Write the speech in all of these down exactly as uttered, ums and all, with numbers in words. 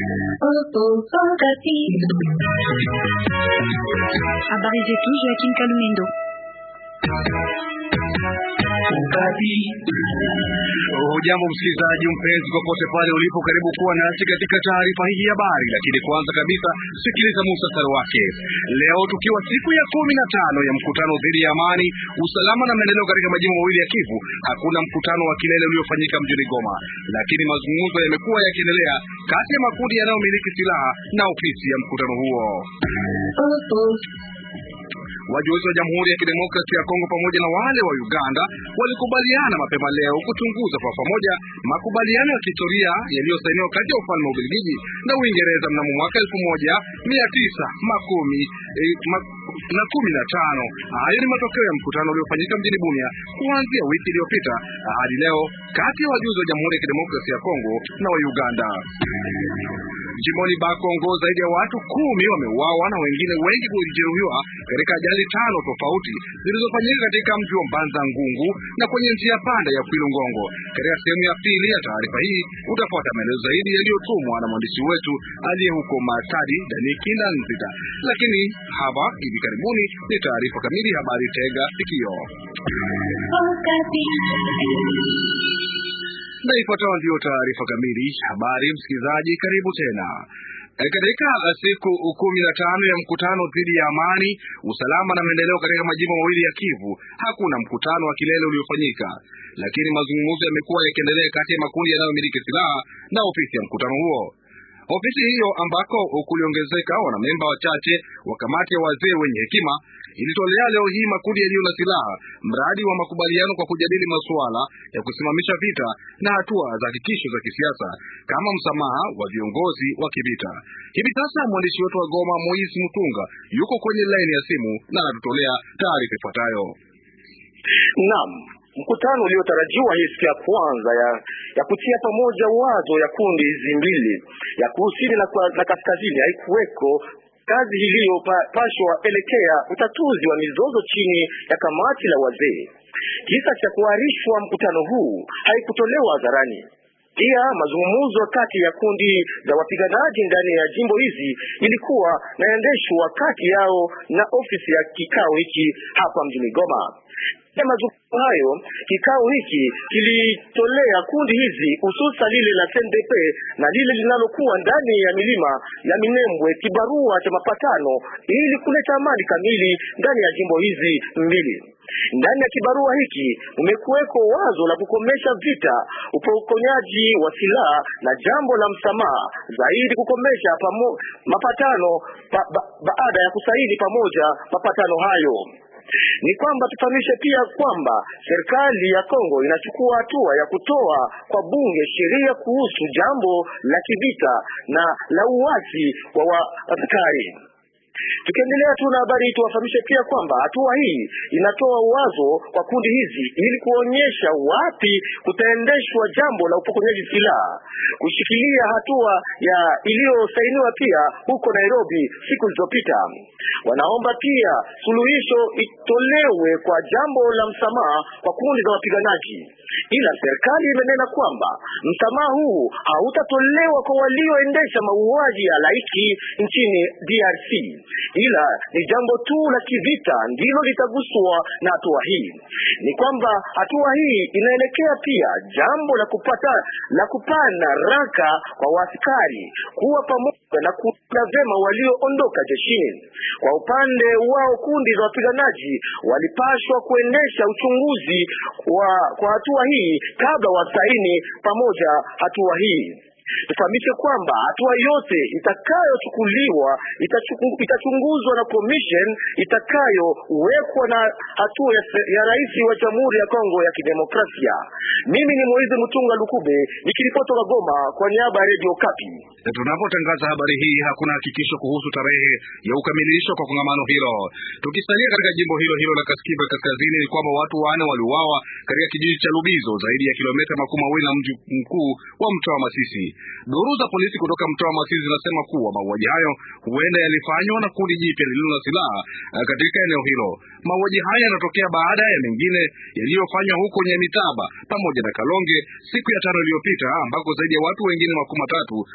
Habari zetu Joaquin Kalumendo. Hujambo msikilizaji mpenzi popote pale ulipo, karibu kuwa nasi katika taarifa hii ya habari, lakini kwanza kabisa sikiliza muhtasari wake. Leo tukiwa siku ya kumi na tano ya mkutano dhidi ya amani, usalama na maendeleo katika majimbo mawili ya Kivu, hakuna mkutano wa kilele uliofanyika mjini Goma, lakini mazungumzo yamekuwa yakiendelea kati ya makundi yanayomiliki silaha na ofisi ya mkutano huo. Wajuzi wa Jamhuri ya Kidemokrasia ya Kongo pamoja na wale wa Uganda walikubaliana mapema leo kuchunguza kwa pamoja makubaliano ya kihistoria yaliyosainiwa kati ya ufalme wa Ubelgiji na Uingereza mnamo mwaka elfu moja mia tisa makumi eh, mak na kumi na tano. Hayo ni matokeo ya mkutano uliofanyika mjini Bunia kuanzia wiki iliyopita hadi leo kati ya wajuzi wa Jamhuri ya Kidemokrasia ya Kongo na wa Uganda. Jimboni Bakongo zaidi ya watu kumi wameuawa na wengine wengi kujeruhiwa katika ajali tano tofauti zilizofanyika katika mji wa Mbanza Ngungu na kwenye njia panda ya Kwilungongo. Katika sehemu ya pili ya taarifa hii utafuata maelezo zaidi yaliyotumwa na mwandishi wetu aliye huko Matadi Danikina Nzita. Lakini hapa hivi karibuni ni taarifa kamili, habari tega sikio. Na ifuatayo ndio taarifa kamili habari. Msikilizaji, karibu tena. Katika siku kumi na tano ya mkutano dhidi ya amani, usalama na maendeleo katika majimbo mawili ya Kivu, hakuna mkutano wa kilele uliofanyika, lakini mazungumzo yamekuwa yakiendelea kati ya makundi yanayomiliki silaha na ofisi ya mkutano huo. Ofisi hiyo ambako kuliongezeka wanamemba wachache wa kamati ya wazee wenye hekima ilitolea leo hii makundi yaliyo na silaha mradi wa makubaliano kwa kujadili masuala ya kusimamisha vita na hatua za hakikisho za kisiasa kama msamaha wa viongozi wa kivita. Hivi sasa mwandishi wetu wa Goma Moise Mutunga yuko kwenye laini ya simu na anatutolea taarifa ifuatayo. Naam. Mkutano uliotarajiwa hii siku ya kwanza ya, ya kutia pamoja wazo ya kundi hizi mbili ya kusini na, na kaskazini haikuweko. Kazi iliyopashwa elekea utatuzi wa mizozo chini ya kamati la wazee. Kisa cha kuahirishwa mkutano huu haikutolewa hadharani. Pia mazungumzo kati ya kundi za wapiganaji ndani ya jimbo hizi ilikuwa naendeshwa kati yao na ofisi ya kikao hiki hapa mjini Goma. Ya mazungumzo hayo, kikao hiki kilitolea kundi hizi hususa lile la C N D P na lile linalokuwa ndani ya milima ya Minembwe kibarua cha mapatano ili kuleta amani kamili ndani ya jimbo hizi mbili. Ndani ya kibarua hiki umekuweko wazo la kukomesha vita, upokonyaji wa silaha na jambo la msamaha, zaidi kukomesha pamo, mapatano ba, ba, baada ya kusaini pamoja mapatano hayo. Ni kwamba tufahamishe pia kwamba serikali ya Kongo inachukua hatua ya kutoa kwa bunge sheria kuhusu jambo la kivita na la uasi wa askari. Tukiendelea tu na habari, tuwafahamishe pia kwamba hatua hii inatoa wazo kwa kundi hizi ili kuonyesha wapi kutaendeshwa jambo la upokonyaji silaha, kushikilia hatua ya iliyosainiwa pia huko Nairobi siku zilizopita. Wanaomba pia suluhisho itolewe kwa jambo la msamaha kwa kundi za wapiganaji. Ila serikali imenena kwamba msamaha huu hautatolewa kwa walioendesha mauaji ya laiki nchini D R C. Ila ni jambo tu la kivita ndilo litaguswa na hatua hii. Ni kwamba hatua hii inaelekea pia jambo la kupata la kupana raka kwa waskari kuwa pamoja na kulinda vema walioondoka jeshini. Kwa upande wao kundi za wapiganaji walipashwa kuendesha uchunguzi wa kwa hatua hii kabla wasaini pamoja hatua hii. Tufahamishe kwamba hatua yote itakayochukuliwa itachunguzwa na commission itakayowekwa na hatua ya, ya rais wa Jamhuri ya Kongo ya Kidemokrasia. Mimi ni Moize Mutunga Lukube nikiripoti kutoka Goma kwa niaba ya Radio Kapi. Tunapotangaza habari hii hakuna hakikisho kuhusu tarehe ya ukamilisho kwa kongamano hilo. Tukisalia katika jimbo hilo hilo la Kaskiva Kaskazini, ni kwamba watu wane waliuawa katika kijiji cha Lubizo, zaidi ya kilomita makumi mawili na mji mkuu wa mtaa wa Masisi. Duru za polisi kutoka mtaa wa Masisi zinasema kuwa mauaji hayo huenda yalifanywa na kundi jipya lililo na silaha katika eneo hilo. Mauaji haya yanatokea baada ya mengine yaliyofanywa huko Nyamitaba pamoja na Kalonge siku ya tano iliyopita, ambako zaidi ya watu wengine makumi matatu waliuawa.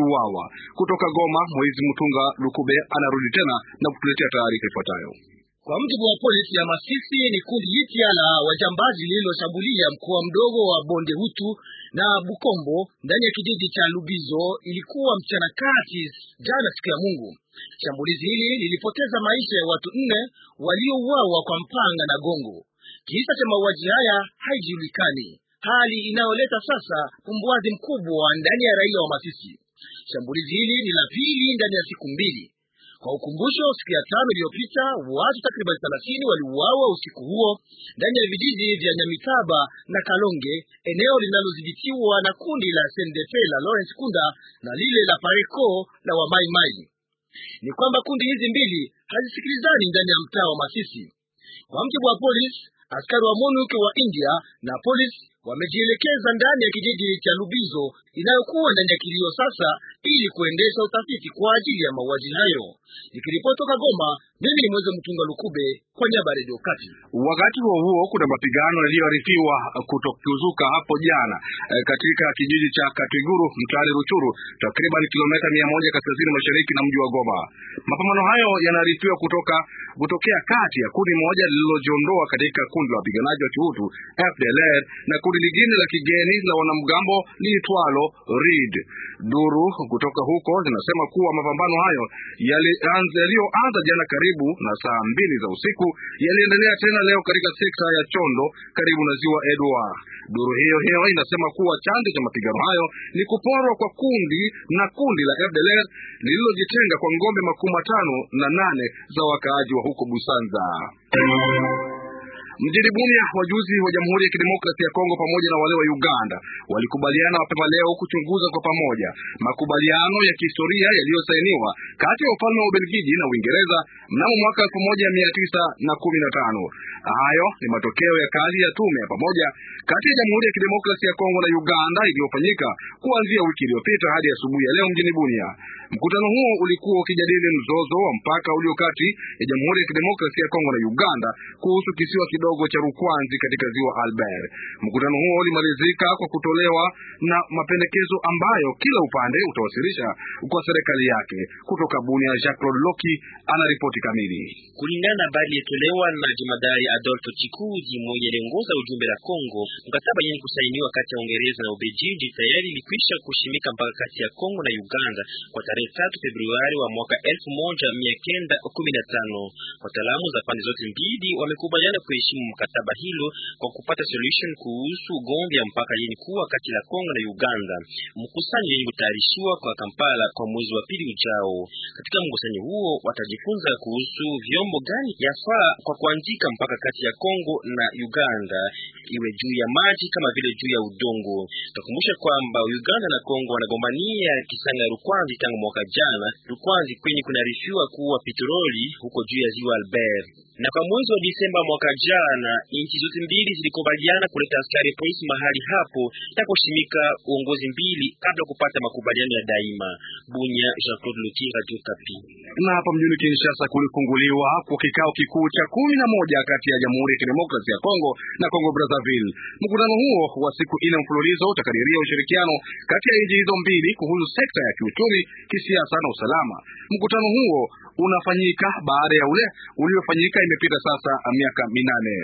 waliuawa. Kutoka Goma, Moizi Mutunga Lukube anarudi tena na kutuletea taarifa ifuatayo. Kwa mujibu wa polisi ya Masisi, ni kundi jipya la wajambazi lililoshambulia mkoa mdogo wa Bonde Hutu na Bukombo ndani ya kijiji cha Lubizo. Ilikuwa mchana kati jana siku ya Mungu. Shambulizi hili lilipoteza maisha ya watu nne waliouawa kwa mpanga na gongo. Kisa cha mauaji haya haijulikani, hali inayoleta sasa umbuazi mkubwa ndani ya raia wa Masisi. Shambulizi hili ni la pili ndani ya siku mbili. Kwa ukumbusho, siku ya tano iliyopita watu takriban thelathini waliuawa usiku huo ndani ya vijiji vya Nyamitaba na Kalonge, eneo linalodhibitiwa na kundi la S N D F la Lawrence Kunda na lile la Pareko la wa Mai Mai. Ni kwamba kundi hizi mbili hazisikilizani ndani ya mtaa wa Masisi. Kwa mjibu wa polisi, askari wa MONUC wa India na polisi wamejielekeza ndani ya kijiji cha Lubizo inayokuwa ndani ya kilio sasa ili kuendesha utafiti kwa ajili ya mauaji hayo. Nikiripoti kutoka Goma, mimi ni Mweze Mtunga Lukube kwa niaba ya Radio Kati. Wakati huo huo, kuna mapigano yaliyoarifiwa kutokuzuka hapo jana e, katika kijiji cha Katwiguru mtaani Ruchuru, takriban kilomita mia moja kaskazini mashariki na mji wa Goma. Mapambano hayo yanaarifiwa kutoka kutokea kati ya kundi moja lililojiondoa katika kundi la wapiganaji wa Kihutu F D L R na kundi lingine la kigeni la wanamgambo liitwalo Reed. Duru kutoka huko zinasema kuwa mapambano hayo yaliyoanza jana karibu na saa mbili za usiku yaliendelea tena leo katika sekta ya Chondo karibu na ziwa Edward. Duru hiyo hiyo inasema kuwa chanzo cha mapigano hayo ni kuporwa kwa kundi na kundi la F D L R lililojitenga kwa ngombe makumi matano na nane za wakaaji wa huko Busanza. Mjini Bunia, wajuzi wa Jamhuri ya Kidemokrasia ya Kongo pamoja na wale wa Uganda walikubaliana mapema leo kuchunguza kwa pamoja makubaliano ya kihistoria yaliyosainiwa kati ya ufalme wa Ubelgiji na Uingereza mnamo mwaka elfu moja mia tisa na kumi na tano. Hayo ni matokeo ya kazi ya tume ya pamoja kati ya Jamhuri ya Kidemokrasia ya Kongo na Uganda iliyofanyika kuanzia wiki iliyopita hadi asubuhi ya leo mjini Bunia. Mkutano huo ulikuwa ukijadili mzozo wa mpaka ulio kati ya Jamhuri ya Kidemokrasia ya Kongo na Uganda kuhusu kisiwa kidogo cha Rukwanzi katika ziwa Albert. Mkutano huo ulimalizika kwa kutolewa na mapendekezo ambayo kila upande utawasilisha kwa serikali yake. Kutoka Bunia, Jacques Loki ana ripoti kamili. Kulingana na habari iliyotolewa na jemadari Adolfo Chikuzi mwenye aliongoza ujumbe la Kongo, mkataba yenye kusainiwa kati ya Uingereza na Ubelgiji tayari ilikwisha kushimika mpaka kati ya Kongo na Uganda kwa tarehe tatu Februari wa mwaka elfu moja mia kenda kumi na tano. Wataalamu za pande zote mbili wamekubaliana kuheshimu mkataba hilo kwa kupata solution kuhusu ugomvi ya mpaka yenye kuwa kati ya Kongo na Uganda. Mkusanyo yenye kutayarishiwa kwa Kampala kwa mwezi wa pili ujao. Katika mkusanyo huo watajifunza kuhusu vyombo gani yafaa kwa kuandika mpaka kati ya Kongo na Uganda, iwe juu ya maji kama vile juu ya udongo. Takumbusha kwamba Uganda na Kongo wanagombania kisanga ya Rukwanzi tangu mwaka jana. Rukwanzi kwenye kunarifiwa kuwa petroli huko juu ya ziwa Albert. Na kwa mwezi wa Disemba mwaka jana, nchi zote mbili zilikubaliana kuleta askari polisi mahali hapo na kushimika uongozi mbili kabla kupata makubaliano ya daima. Bunya, Jean-Claude Loki, Radio Kapi. Na hapa mjini Kinshasa kulifunguliwa kwa kikao kikuu cha kumi na moja kati ya Jamhuri ya Kidemokrasia ya Kongo na Kongo Brazzaville. Mkutano huo wa siku ine mfululizo utakadiria ushirikiano kati ya nchi hizo mbili kuhusu sekta ya kiuchumi, kisiasa na usalama. Mkutano huo unafanyika baada ya ule uliofanyika imepita sasa miaka minane.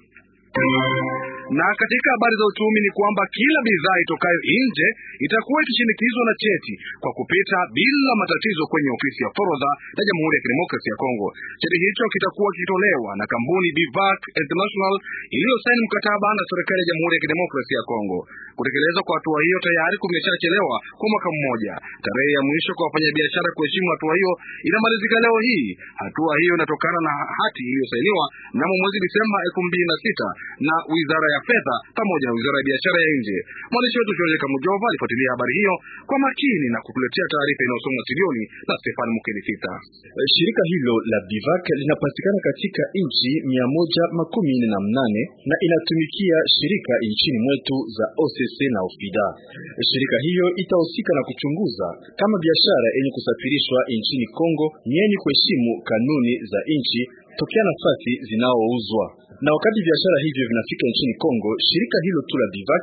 Na katika habari za uchumi ni kwamba kila bidhaa itokayo nje itakuwa ikishinikizwa na cheti kwa kupita bila matatizo kwenye ofisi ya forodha ya Jamhuri ya Kidemokrasia ya Kongo. Cheti hicho kitakuwa kitolewa na kampuni Bivac International iliyosaini mkataba na serikali ya Jamhuri ya Kidemokrasia ya Kongo. Kutekelezwa kwa hatua hiyo tayari kumeshachelewa kwa mwaka mmoja. Tarehe ya mwisho kwa wafanyabiashara kuheshimu hatua hiyo inamalizika leo hii. Hatua hiyo inatokana na hati iliyosainiwa mnamo mwezi Disemba elfu mbili na sita na Wizara ya Fedha pamoja na Wizara ya Biashara ya Nje. Mwandishi wetu George Kamujova alifuatilia habari hiyo kwa makini na kukuletea taarifa inayosomwa studioni na Stefan Mukelifita. Shirika hilo la Bivac linapatikana katika nchi mia moja makumi nne na mnane na inatumikia shirika nchini mwetu za O C C na Ofida. Shirika hiyo itahusika na kuchunguza kama biashara yenye kusafirishwa nchini Kongo ni yenye kuheshimu kanuni za nchi tokea nafasi zinaouzwa. Na wakati biashara hivyo vinafika nchini Kongo, shirika hilo tu la Bivac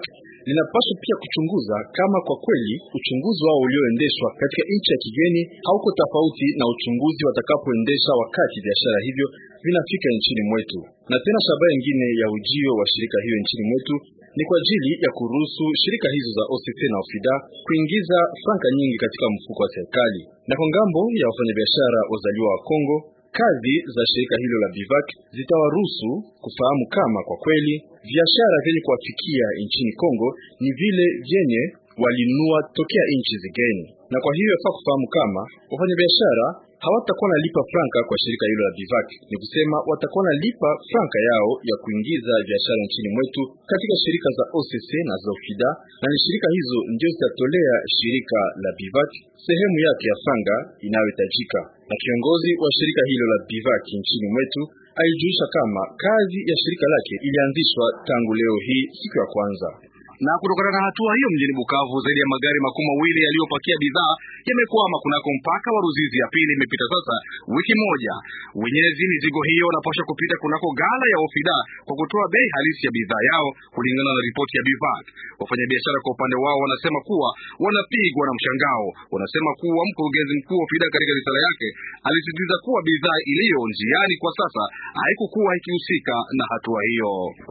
linapaswa pia kuchunguza kama kwa kweli uchunguzi wao ulioendeshwa katika nchi ya kigeni hauko tofauti na uchunguzi watakapoendesha wakati biashara hivyo vinafika nchini mwetu. Na tena shabaha nyingine ya ujio wa shirika hiyo nchini mwetu ni kwa ajili ya kuruhusu shirika hizo za O C C na OFIDA kuingiza franka nyingi katika mfuko wa serikali. Na kwa ngambo ya wafanyabiashara wazaliwa wa Kongo, kazi za shirika hilo la Bivac zitawaruhusu kufahamu kama kwa kweli biashara vyenye kuwafikia nchini Kongo ni vile vyenye walinunua tokea nchi zigeni. Na kwa hiyo yafaa kufahamu kama wafanyabiashara hawatakuwa na lipa franka kwa shirika hilo la Bivac. Ni kusema watakuwa na lipa franka yao ya kuingiza biashara nchini mwetu katika shirika za O C C na za OFIDA, na ni shirika hizo ndio zitatolea shirika la Bivac sehemu yake ya franga inayohitajika. Na kiongozi wa shirika hilo la Bivac nchini mwetu alijulisha kama kazi ya shirika lake ilianzishwa tangu leo hii siku ya kwanza. Na kutokana na hatua hiyo mjini Bukavu, zaidi ya magari makumi mawili yaliyopakia bidhaa yamekwama kunako mpaka wa Ruzizi ya pili. Imepita sasa wiki moja. Wenyezi mizigo hiyo wanapaswa kupita kunako gala ya OFIDA kwa kutoa bei halisi ya bidhaa yao kulingana na ripoti ya Bivac. Wafanyabiashara kwa upande wao wanasema kuwa wanapigwa na mshangao. Wanasema kuwa mkurugenzi mkuu wa OFIDA katika risala yake alisisitiza kuwa bidhaa iliyo njiani kwa sasa haikukuwa ikihusika na hatua hiyo.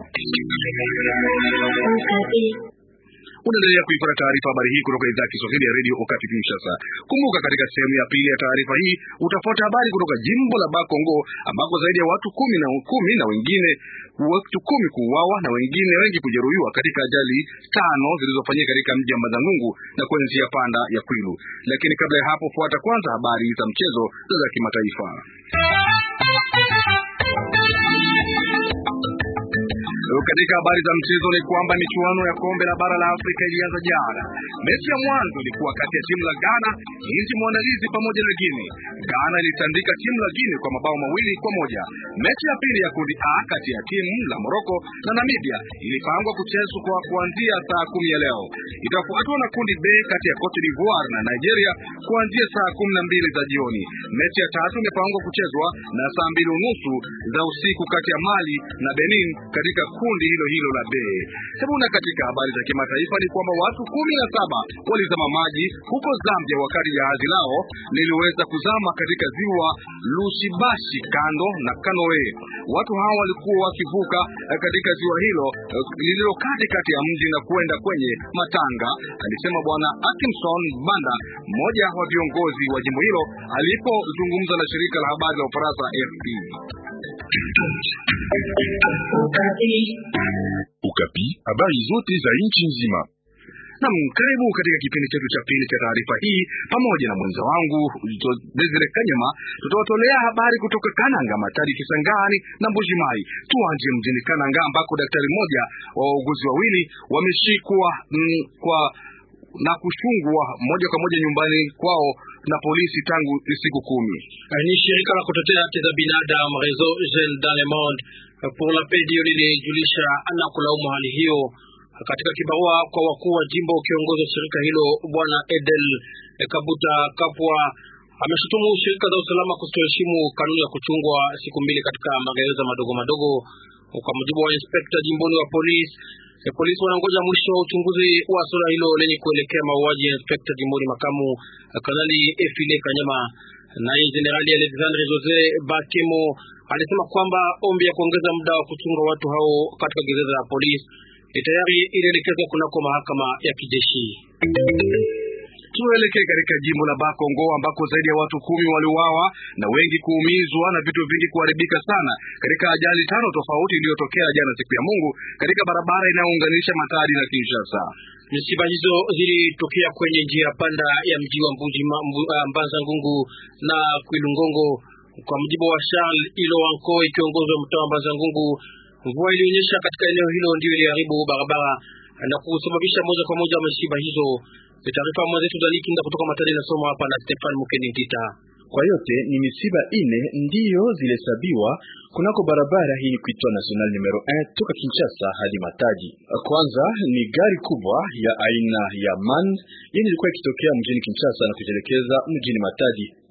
Unaendelea kuipata taarifa habari hii kutoka idhaa ya Kiswahili ya Radio Okapi Kinshasa. Kumbuka, katika sehemu ya pili ya taarifa hii utafuata habari kutoka jimbo la Bakongo ambako zaidi ya watu kumi na kumi na wengine watu kumi kuuawa na wengine wengi kujeruhiwa katika ajali tano zilizofanyika katika mji wa Mazangungu na kwenye njia panda ya Kwilu. Lakini kabla ya hapo, fuata kwanza habari za mchezo za kimataifa. Katika habari za mchezo ni kwamba michuano ya kombe la bara la Afrika ilianza jana. Mechi ya mwanzo ilikuwa kati ya timu la Ghana, nchi mwandalizi, pamoja na Guinea. Ghana ilitandika timu la Guinea kwa mabao mawili kwa moja. Mechi ya pili ya kundi A kati ya timu la Morocco na Namibia ilipangwa kuchezwa kwa kuanzia saa kumi ya leo. Itafuatwa na kundi B kati ya Cote d'Ivoire na Nigeria kuanzia saa kumi na mbili za jioni. Mechi ya tatu imepangwa kuchezwa na saa mbili unusu za usiku kati ya Mali na Benin katika kundi hilo hilo la B. Sabuna, katika habari za kimataifa ni kwamba watu kumi na saba walizama maji huko Zambia wakati jahazi lao liliweza kuzama katika ziwa Lushibashi kando na Kanoe. Watu hao walikuwa wakivuka katika ziwa hilo lililo kati kati ya mji na kwenda kwenye Matanga, alisema bwana Atkinson Banda, mmoja wa viongozi wa jimbo hilo alipozungumza na shirika la habari la Ufaransa A F P. Ukapi, habari zote za nchi nzima. Naam, karibu katika kipindi chetu cha pili cha taarifa hii. Pamoja na mwenza wangu Desire Kanyama tutawatolea habari kutoka Kananga, Matadi, Kisangani na Mbujimai. Tuanze mjini Kananga ambako daktari mmoja wa wauguzi wawili wameshikwa mm, kwa na kushungwa moja kwa moja nyumbani kwao na polisi tangu siku kumi. Ni shirika la kutetea haki za binadamu Réseau Jeunes dans le Monde pour la Paix lilijulisha na kulaumu hali hiyo. Katika kibarua kwa wakuu wa jimbo, kiongozi wa shirika hilo bwana Edel Kabuta Kapwa ameshutumu shirika za usalama kutoheshimu kanuni ya kuchungwa siku mbili katika magereza madogo madogo. Kwa mujibu wa inspector jimboni wa polisi, polisi wanangoja mwisho wa uchunguzi wa swala hilo lenye kuelekea mauaji ya inspector jimboni makamu Kanali Efile Kanyama. Naye Generali Alexandre Jose Bakemo alisema kwamba ombi ya kuongeza muda wa kuchunga watu hao katika gereza ya polisi tayari ilielekezwa kunako mahakama ya kijeshi. Tuelekee katika jimbo la Bakongo ambako zaidi ya watu kumi waliuawa na wengi kuumizwa na vitu vingi kuharibika sana katika ajali tano tofauti iliyotokea jana siku ya Mungu katika barabara inayounganisha Matadi na Kinshasa. Misiba hizo zilitokea kwenye njia panda ya mji wa Mbuji Mbanza Ngungu na Kwilungongo. Kwa mujibu wa Charles Ilowanko, kiongozi wa mtaa wa Mbanza Ngungu, mvua ilionyesha katika eneo hilo ndio iliharibu barabara na kusababisha moja kwa moja misiba hizo. Taarifa mwenzetu Dalikinda kutoka Matadi na soma hapa na Stefan Mukenitita. Kwa yote ni misiba ine ndiyo zilesabiwa kunako barabara hii kuitwa National numero moja toka Kinshasa hadi Matadi. Kwanza ni gari kubwa ya aina ya MAN yenye ilikuwa ikitokea mjini Kinshasa na kujelekeza mjini Matadi.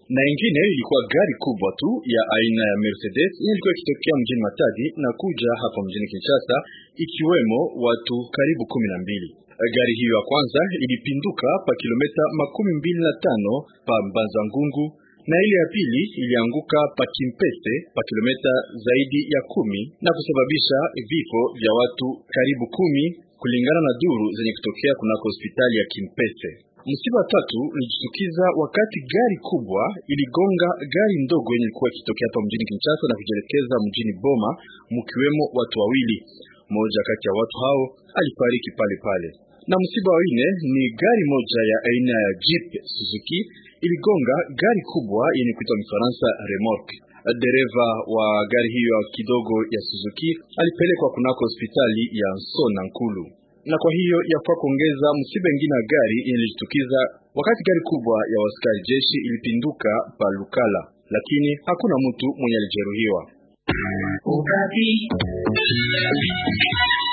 na ingine ilikuwa gari kubwa tu ya aina ya Mercedes ilikuwa ikitokea mjini Matadi na kuja hapa mjini Kinshasa, ikiwemo watu karibu kumi na mbili. Gari hiyo ya kwanza ilipinduka pa kilomita makumi mbili na tano pa Mbanza Ngungu, na ile ya pili ilianguka pa Kimpese pa kilomita zaidi ya kumi na kusababisha vifo vya watu karibu kumi kulingana na duru zenye kutokea kunako hospitali ya Kimpese. Msiba tatu ulijitukiza wakati gari kubwa iligonga gari ndogo yenye ilikuwa ikitokea hapa mjini Kinshasa na kujelekeza mjini Boma, mkiwemo watu wawili. Mmoja kati ya watu hao alifariki pale pale. Na msiba wa nne ni gari moja ya aina ya Jeep Suzuki iligonga gari kubwa yenye kuitwa Mfaransa remorque. Dereva wa gari hiyo kidogo ya Suzuki alipelekwa kunako hospitali ya Nsona Nkulu. Na kwa hiyo yafaa kuongeza msiba mwingine wa gari ilitukiza wakati gari kubwa ya askari jeshi ilipinduka pa Lukala, lakini hakuna mtu mwenye alijeruhiwa.